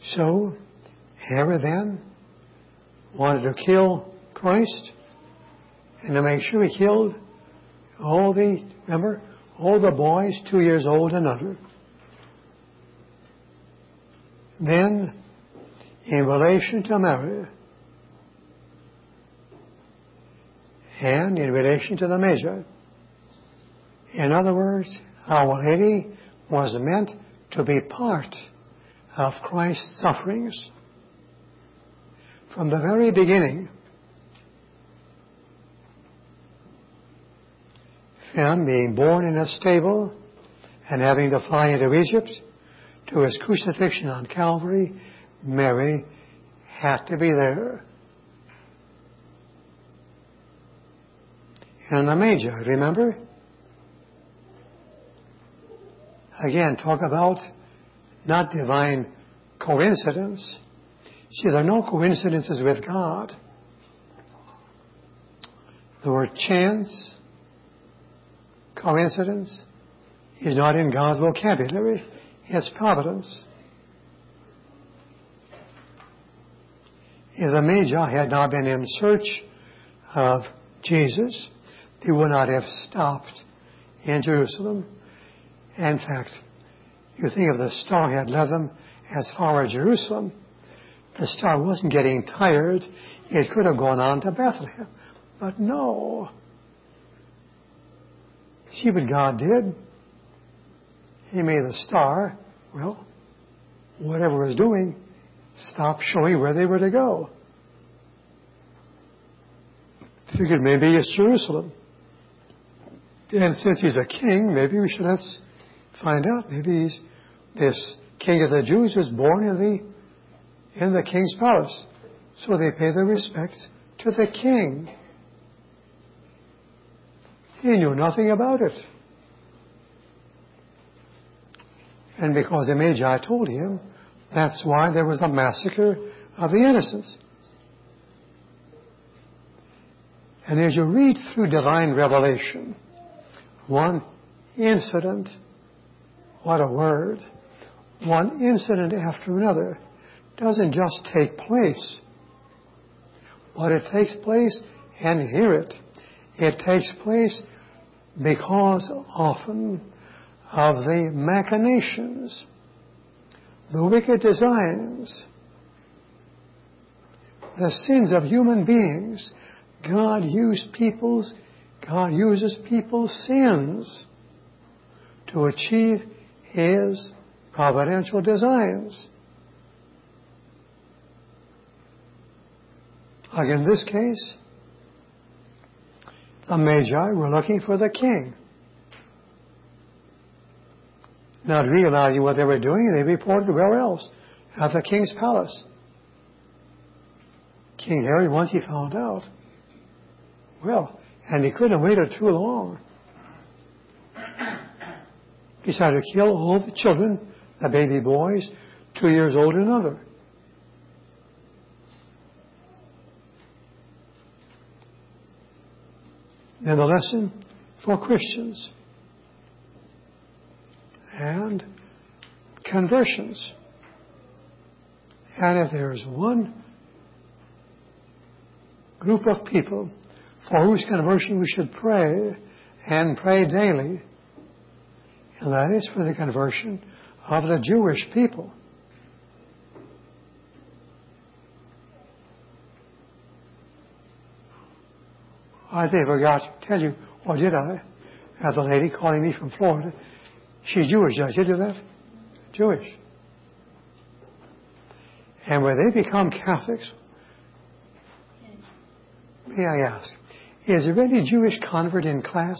So, Herod then wanted to kill Christ and to make sure he killed all the boys 2 years old and under. Then, in relation to Mary and in relation to the Magi, in other words, Our Lady was meant to be part of Christ's sufferings from the very beginning. From being born in a stable and having to fly into Egypt to his crucifixion on Calvary, Mary had to be there. And the Magi, remember? Again, talk about not divine coincidence. See, there are no coincidences with God. The word chance, coincidence, is not in God's vocabulary. It's providence. If the Magi had not been in search of Jesus, they would not have stopped in Jerusalem. In fact, you think if the star had led them as far as Jerusalem, the star wasn't getting tired. It could have gone on to Bethlehem. But no. See what God did? He made the star, whatever it was doing, stop showing where they were to go. Figured maybe it's Jerusalem. And since he's a king, maybe we should let's find out. Maybe he's this king of the Jews was born in the king's palace. So they pay their respects to the king. He knew nothing about it. And because the Magi told him, that's why there was a massacre of the innocents. And as you read through divine revelation, one incident, what a word, one incident after another doesn't just take place, but it takes place, and hear it, it takes place because often of the machinations, the wicked designs, the sins of human beings. God uses people's sins to achieve His providential designs. Like in this case, the Magi were looking for the king. Not realizing what they were doing, they reported where else? At the king's palace. King Herod, once he found out, and he couldn't have waited too long, decided to kill all the children, the baby boys, 2 years old and under. Then the lesson for Christians and conversions. And if there's one group of people for whose conversion we should pray and pray daily, and that is for the conversion of the Jewish people. I think I forgot to tell you, or did I? Had the lady calling me from Florida. She's Jewish, did I tell you that? Jewish. And when they become Catholics, may I ask, is there any Jewish convert in class?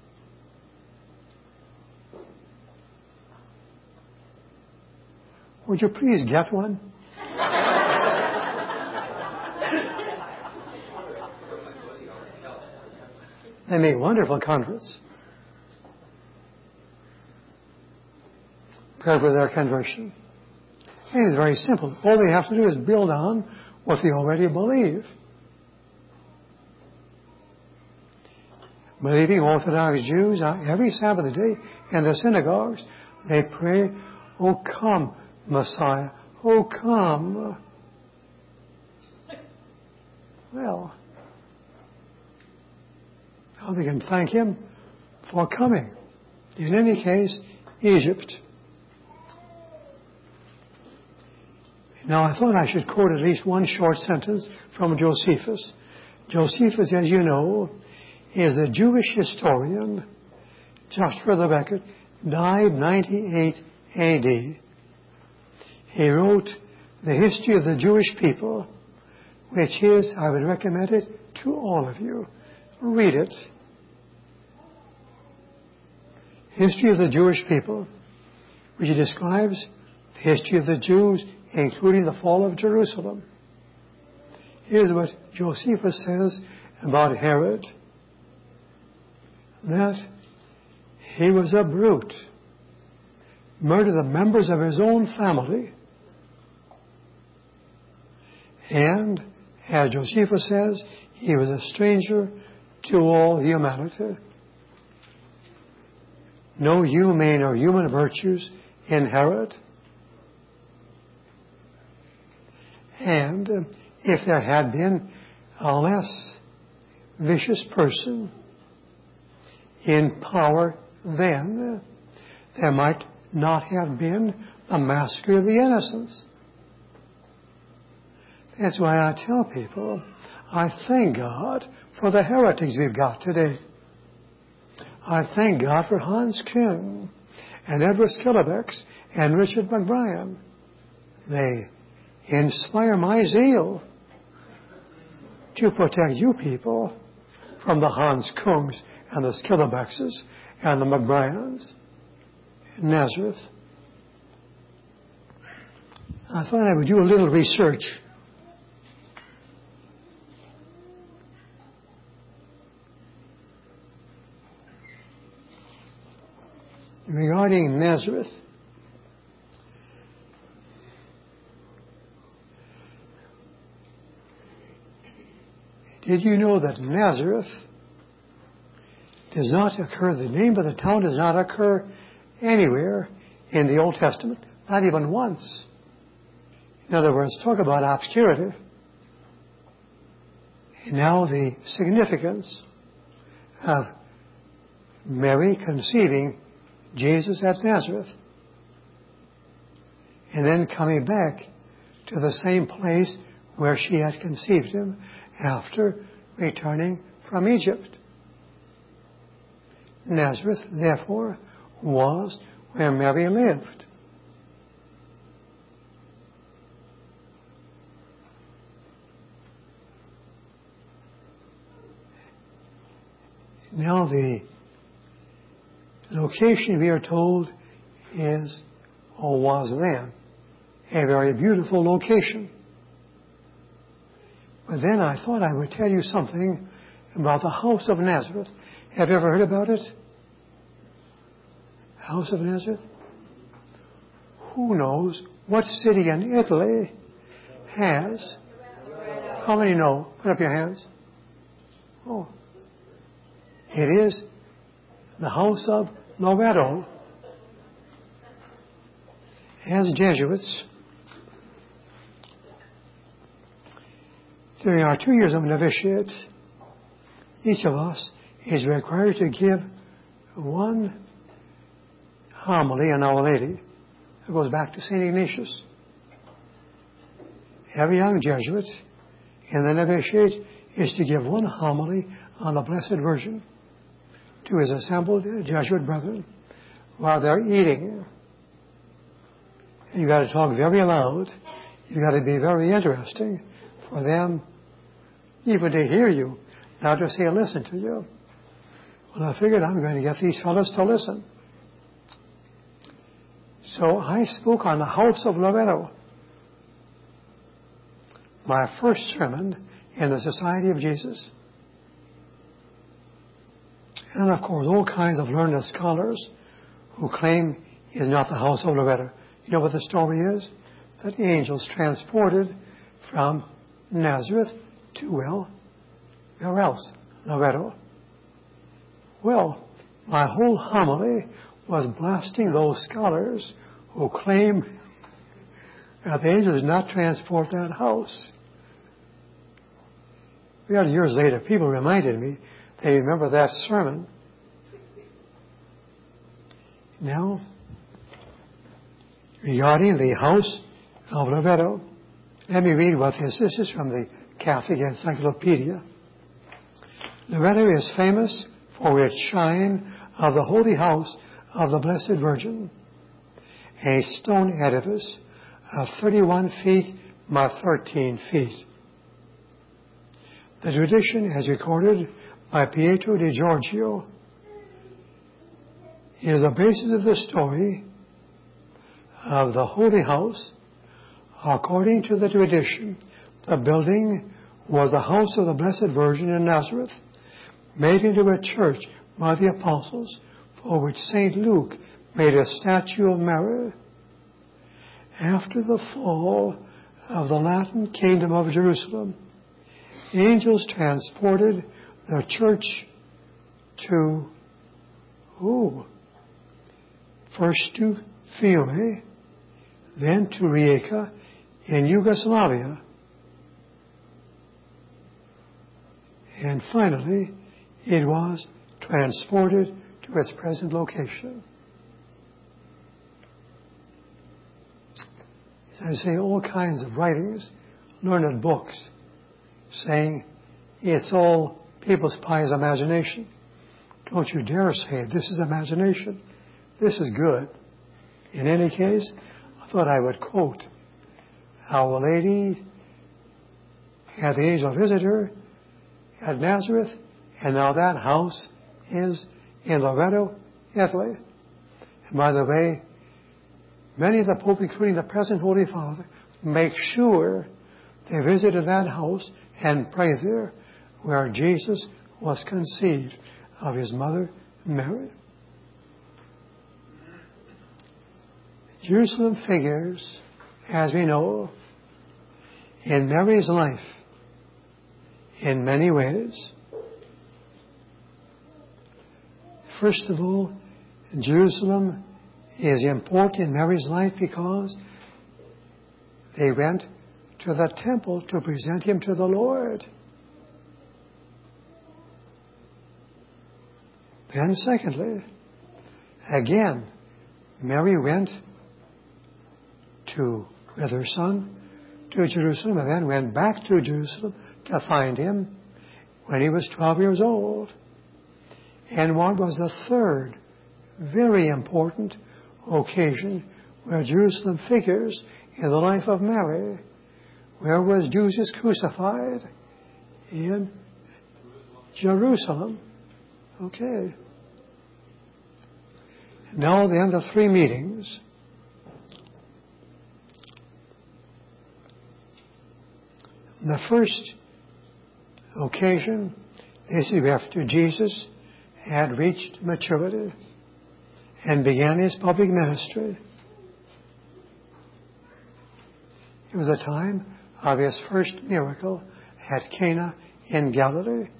Would you please get one? They make wonderful converts. Pray for their conversion. And it's very simple. All they have to do is build on what they already believe. Believing Orthodox Jews, every Sabbath day in the synagogues, they pray, "O come, Messiah, Oh, come. Well, now we can thank him for coming. In any case, Egypt. Now, I thought I should quote at least one short sentence from Josephus. Josephus, as you know, is a Jewish historian. Just for the record, died 98 A.D. He wrote the history of the Jewish people, which is, I would recommend it to all of you. Read it. History of the Jewish people, which describes the history of the Jews, including the fall of Jerusalem. Here's what Josephus says about Herod. That he was a brute, murdered the members of his own family, and, as Josephus says, he was a stranger to all humanity. No humane or human virtues in Herod. And if there had been a less vicious person in power then, there might not have been a massacre of the innocents. That's why I tell people, I thank God for the heretics we've got today. I thank God for Hans Küng and Edward Skillebeck and Richard McBrien. They inspire my zeal to protect you people from the Hans Küngs and the Skillebecks and the McBryans in Nazareth. I thought I would do a little research. Regarding Nazareth. Did you know that Nazareth does not occur, the name of the town does not occur anywhere in the Old Testament, not even once. In other words, talk about obscurity. And now the significance of Mary conceiving Jesus at Nazareth and then coming back to the same place where she had conceived him after returning from Egypt. Nazareth, therefore, was where Mary lived. Now the location, we are told, is, or was then, a very beautiful location. But then I thought I would tell you something about the house of Nazareth. Have you ever heard about it? House of Nazareth? Who knows what city in Italy has? How many know? Put up your hands. Oh. It is the house of Loreto. As Jesuits, during our 2 years of novitiate, each of us is required to give one homily on Our Lady. It goes back to St. Ignatius. Every young Jesuit in the novitiate is to give one homily on the Blessed Virgin to his assembled Jesuit brethren while they're eating. You've got to talk very loud. You've got to be very interesting for them even to hear you, not to say listen to you. Well, I figured I'm going to get these fellows to listen. So I spoke on the house of Loreto. My first sermon in the Society of Jesus. And of course, all kinds of learned scholars who claim it is not the house of Loreto. You know what the story is? That angels transported from Nazareth to, well, where else? Loreto. Well, my whole homily was blasting those scholars who claim Now, the angels did not transport that house. Years later, people reminded me, they remember that sermon. Now, regarding the house of Loretto, let me read what this is from the Catholic Encyclopedia. Loretto is famous for its shrine of the Holy House of the Blessed Virgin, a stone edifice of 31 feet by 13 feet. The tradition, as recorded by Pietro di Giorgio, is the basis of the story of the Holy House. According to the tradition, the building was the house of the Blessed Virgin in Nazareth, made into a church by the apostles, for which St. Luke made a statue of Mary. After the fall of the Latin kingdom of Jerusalem, angels transported the church to, first to Fiume, then to Rijeka in Yugoslavia, and finally it was transported to its present location. I say all kinds of writings, learned books, saying it's all people's pious imagination. Don't you dare say this is imagination. This is good. In any case, I thought I would quote Our Lady had the angel visit her at Nazareth, and now that house is in Loretto, Italy. And by the way, many of the Pope, including the present Holy Father, make sure they visited that house and prayed there where Jesus was conceived of his mother Mary. Jerusalem figures, as we know, in Mary's life in many ways. First of all, Jerusalem is important in Mary's life because they went to the temple to present him to the Lord. Then secondly, again, Mary went with her son to Jerusalem and then went back to Jerusalem to find him when he was 12 years old. And what was the third very important occasion where Jerusalem figures in the life of Mary? Where was Jesus crucified? In Jerusalem. Okay. Now then, the three meetings. The first occasion is after Jesus had reached maturity and began his public ministry. It was a time of his first miracle at Cana in Galilee.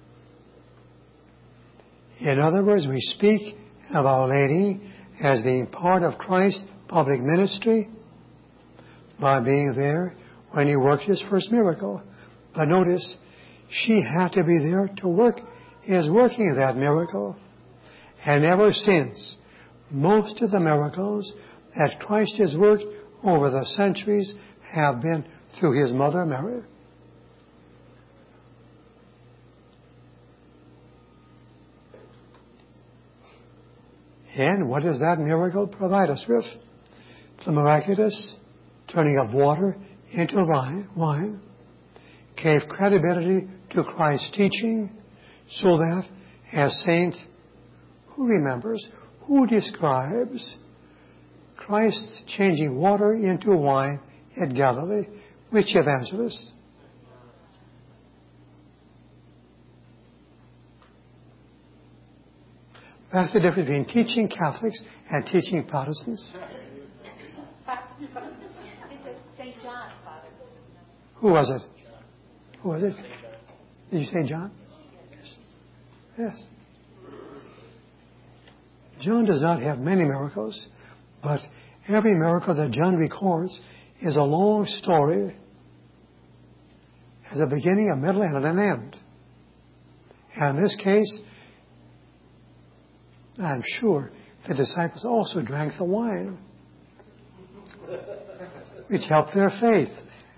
In other words, we speak of Our Lady as being part of Christ's public ministry by being there when he worked his first miracle. But notice, she had to be there to work his working that miracle. And ever since, most of the miracles that Christ has worked over the centuries have been through his mother Mary. And what does that miracle provide us with? The miraculous turning of water into wine gave credibility to Christ's teaching, so that as Saint, who describes Christ changing water into wine at Galilee? Which evangelist? That's the difference between teaching Catholics and teaching Protestants. St. John, Father. Who was it? Who was it? Did you say John? Yes. John does not have many miracles, but every miracle that John records is a long story. Has a beginning, a middle, and an end. And in this case, I'm sure the disciples also drank the wine, which helped their faith.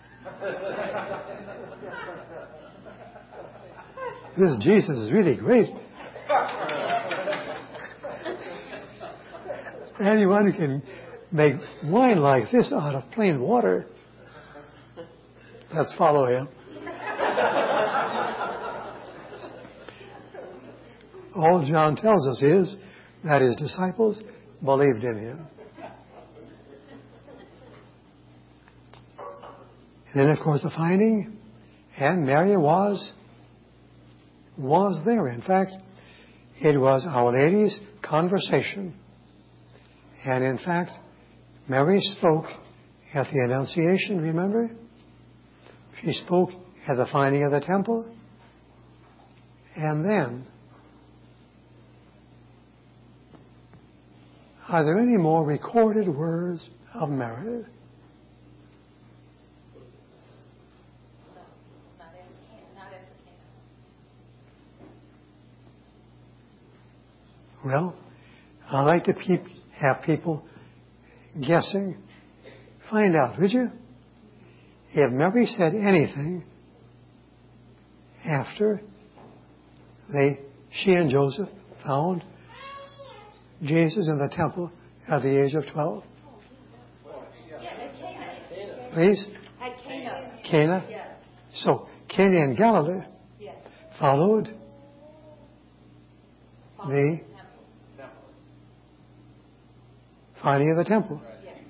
This Jesus is really great. Anyone who can make wine like this out of plain water, let's follow him. All John tells us is that his disciples believed in him. And then, of course, the finding, and Mary was there. In fact, it was Our Lady's conversation. And in fact, Mary spoke at the Annunciation, remember? She spoke at the finding of the temple. And then, are there any more recorded words of Mary? Well, I like to have people guessing. Find out, would you? If Mary said anything after she and Joseph found Jesus in the temple at the age of 12. Please? At Cana. Cana? Yes. So, Cana in Galilee followed the finding of the temple.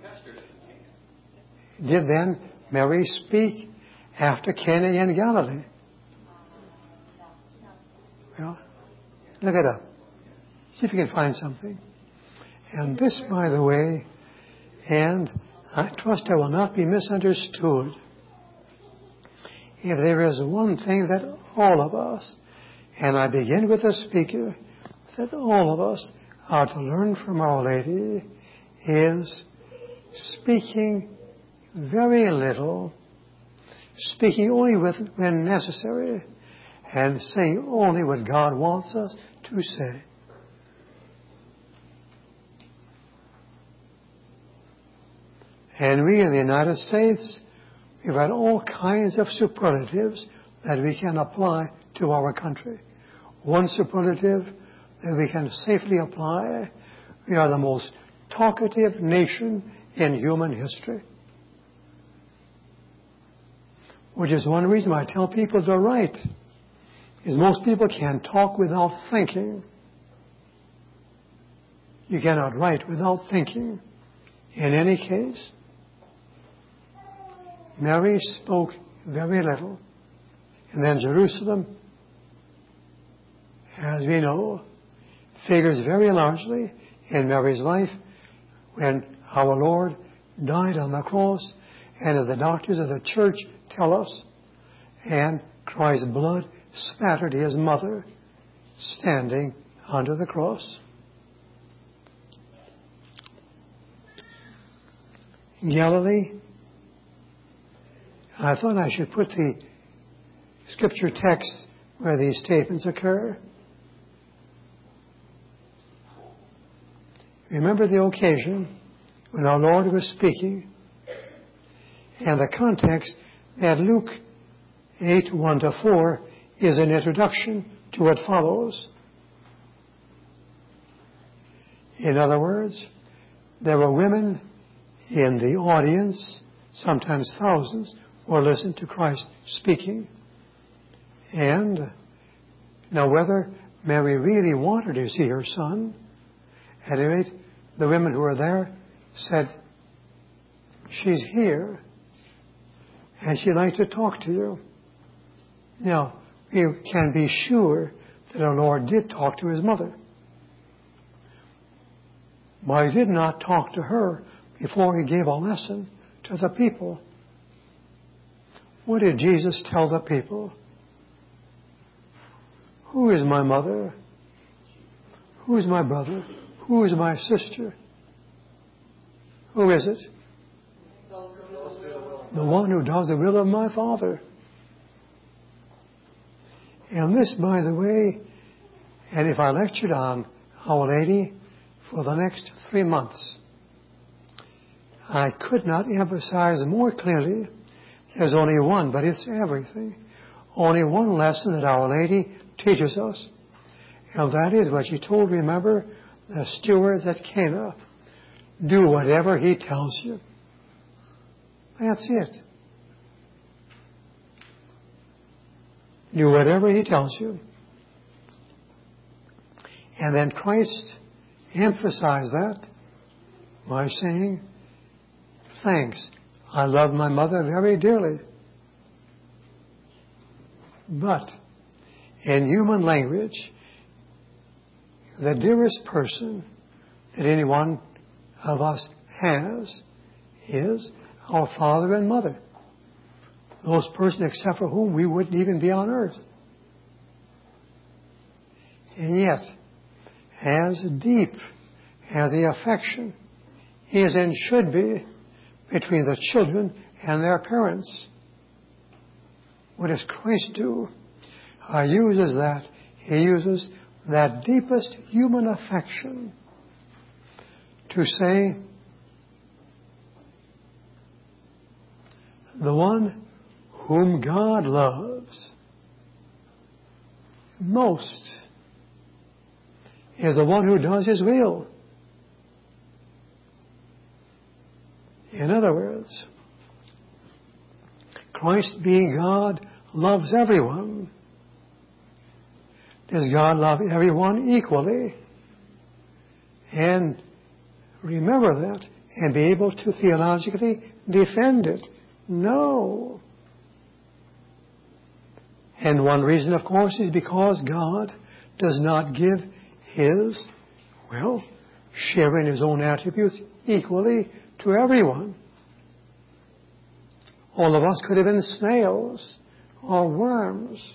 Did then Mary speak after Cana in Galilee? Well, look it up. See if you can find something. And this, by the way, and I trust I will not be misunderstood. If there is one thing that all of us, and I begin with the speaker, that all of us are to learn from Our Lady, is speaking very little, speaking only when necessary, and saying only what God wants us to say. And we in the United States, we've had all kinds of superlatives that we can apply to our country. One superlative that we can safely apply: we are the most talkative nation in human history. Which is one reason why I tell people to write, is most people can't talk without thinking. You cannot write without thinking. In any case, Mary spoke very little. And then Jerusalem, as we know, figures very largely in Mary's life when our Lord died on the cross, and as the doctors of the church tell us, and Christ's blood spattered his mother standing under the cross. Galilee, I thought I should put the scripture text where these statements occur. Remember the occasion when our Lord was speaking, and the context that Luke 8:1-4 is an introduction to what follows. In other words, there were women in the audience, sometimes thousands, who listened to Christ speaking. And now whether Mary really wanted to see her son, at any rate, the women who were there said, "She's here, and she'd like to talk to you." Now, you can be sure that our Lord did talk to his mother. But he did not talk to her before he gave a lesson to the people. What did Jesus tell the people? Who is my mother? Who is my brother? Who is my sister? Who is it? the one who does the will of my Father. And this, by the way, and if I lectured on Our Lady for the next 3 months, I could not emphasize more clearly. There's only one, but it's everything. Only one lesson that Our Lady teaches us. And that is what she told, remember, the stewards at Cana. Do whatever he tells you. That's it. Do whatever he tells you. And then Christ emphasized that by saying, thanks, I love my mother very dearly. But in human language, the dearest person that any one of us has is our father and mother. Those persons except for whom we wouldn't even be on earth. And yet, as deep as the affection is and should be between the children and their parents, what does Christ do? He uses that deepest human affection to say, the one whom God loves most is the one who does His will. In other words, Christ being God loves everyone. Does God love everyone equally? And remember that and be able to theologically defend it. No. And one reason, of course, is because God does not give His, share in His own attributes equally to everyone. All of us could have been snails or worms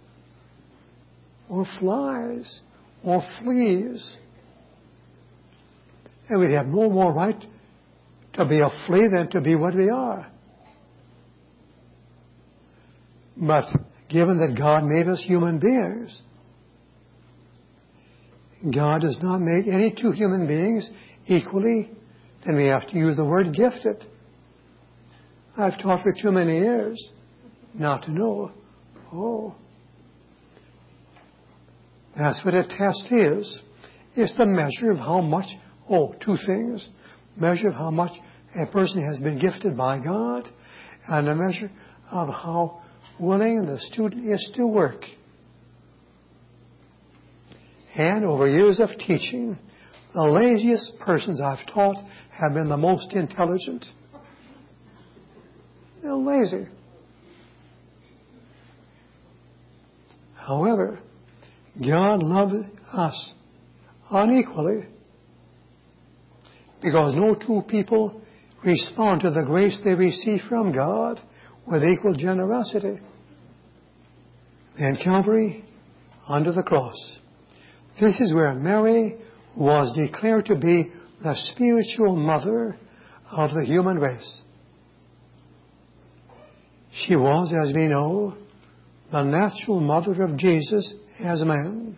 or flies or fleas. And we'd have no more right to be a flea than to be what we are. But given that God made us human beings, God does not make any two human beings equally, then we have to use the word gifted. I've taught for too many years not to know. Oh. That's what a test is. It's the measure of how much, two things. Measure of how much a person has been gifted by God, and a measure of how willing the student is to work. And over years of teaching, the laziest persons I've taught have been the most intelligent. They're lazy. However, God loves us unequally because no two people respond to the grace they receive from God with equal generosity. And Calvary, under the cross. This is where Mary was declared to be the spiritual mother of the human race. She was, as we know, the natural mother of Jesus as man.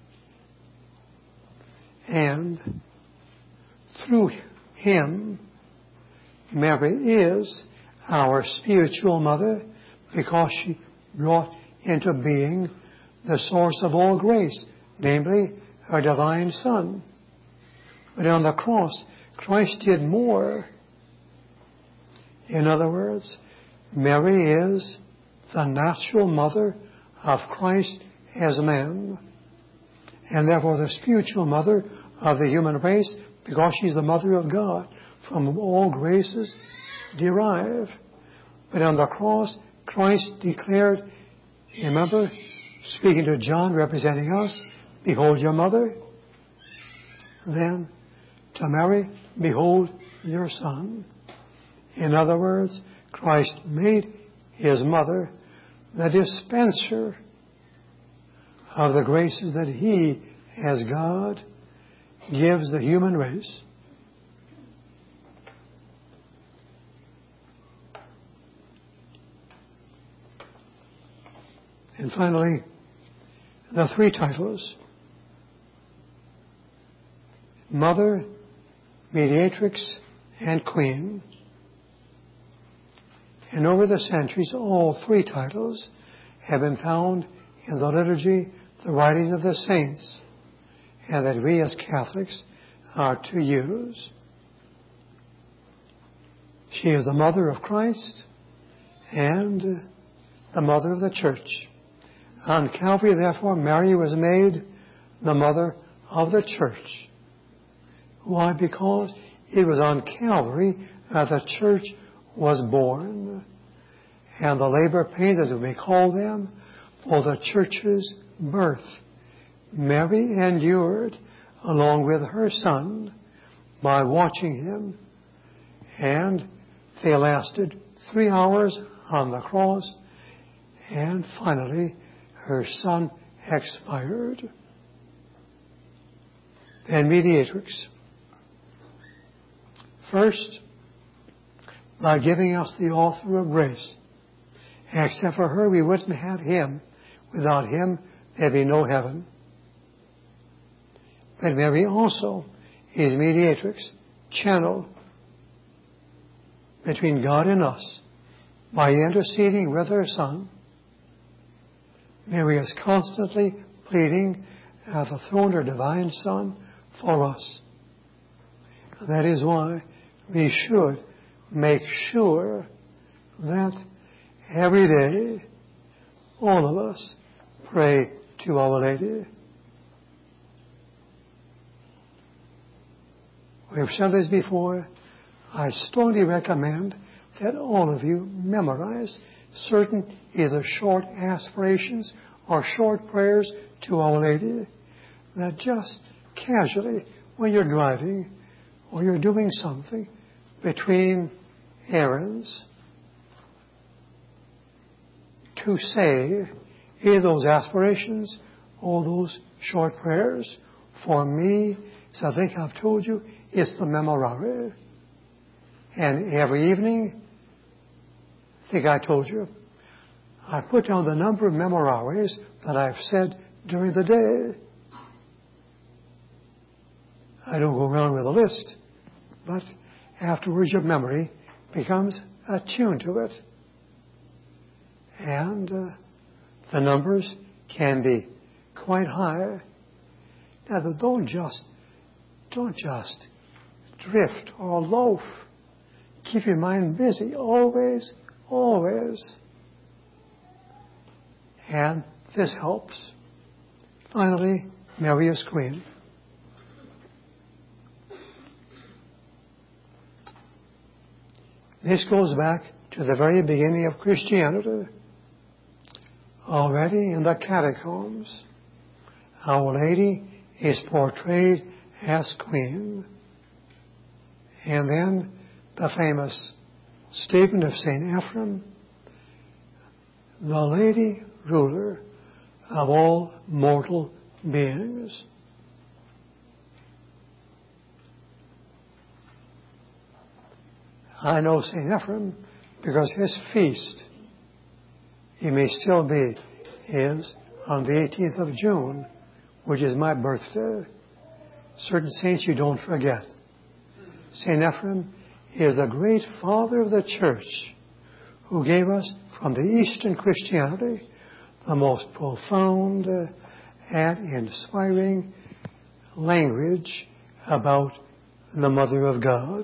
And through Him, Mary is our spiritual mother because she brought into being the source of all grace, namely her divine Son. But on the cross, Christ did more. In other words, Mary is the natural mother of Christ as man, and therefore the spiritual mother of the human race because she's the mother of God, from whom all graces derive. But on the cross, Christ declared, remember, speaking to John, representing us, behold your mother. Then to Mary, behold your son. In other words, Christ made His mother the dispenser of the graces that He, as God, gives the human race. And finally, the three titles: Mother, Mediatrix, and Queen. And over the centuries, all three titles have been found in the liturgy, the writings of the saints, and that we as Catholics are to use. She is the mother of Christ and the mother of the church. On Calvary, therefore, Mary was made the mother of the church. Why? Because it was on Calvary that the church was born. And the labor pains, as we may call them, for the church's birth, Mary endured along with her son by watching him. And they lasted 3 hours on the cross, and finally her son expired. Then Mediatrix. First, by giving us the author of grace. Except for her, we wouldn't have him. Without him, there'd be no heaven. But Mary also is mediatrix, channel between God and us by interceding with her Son. Mary is constantly pleading at the throne of her divine Son for us. That is why we should make sure that every day all of us pray to Our Lady. We've said this before. I strongly recommend that all of you memorize certain either short aspirations or short prayers to Our Lady, that just casually, when you're driving or you're doing something between errands, to say either those aspirations or those short prayers. For me, as I think I've told you, it's the memorare. And every evening, I think I told you, I put down the number of memoraries that I've said during the day. I don't go around with a list, but afterwards your memory becomes attuned to it. And the numbers can be quite high. Now, don't just drift or loaf. Keep your mind busy, always, always. And this helps. Finally, Mary is Queen. This goes back to the very beginning of Christianity. Already in the catacombs, Our Lady is portrayed as Queen. And then the famous statement of St. Ephrem, the Lady Ruler of all mortal beings. I know St. Ephrem because his feast, it may still be, is on the 18th of June, which is my birthday. Certain saints you don't forget. St. Ephrem is the great father of the church who gave us from the Eastern Christianity the most profound and inspiring language about the Mother of God.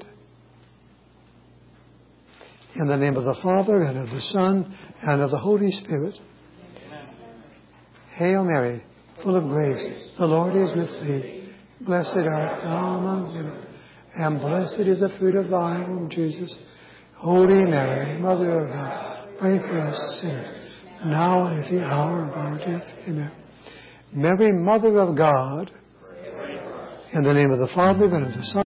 In the name of the Father, and of the Son, and of the Holy Spirit. Amen. Hail Mary, full of grace, the Lord is with thee. Blessed art thou among women, and blessed is the fruit of thy womb, Jesus. Holy Mary, Mother of God, pray for us sinners, now and at the hour of our death. Amen. Mary, Mother of God, in the name of the Father, and of the Son,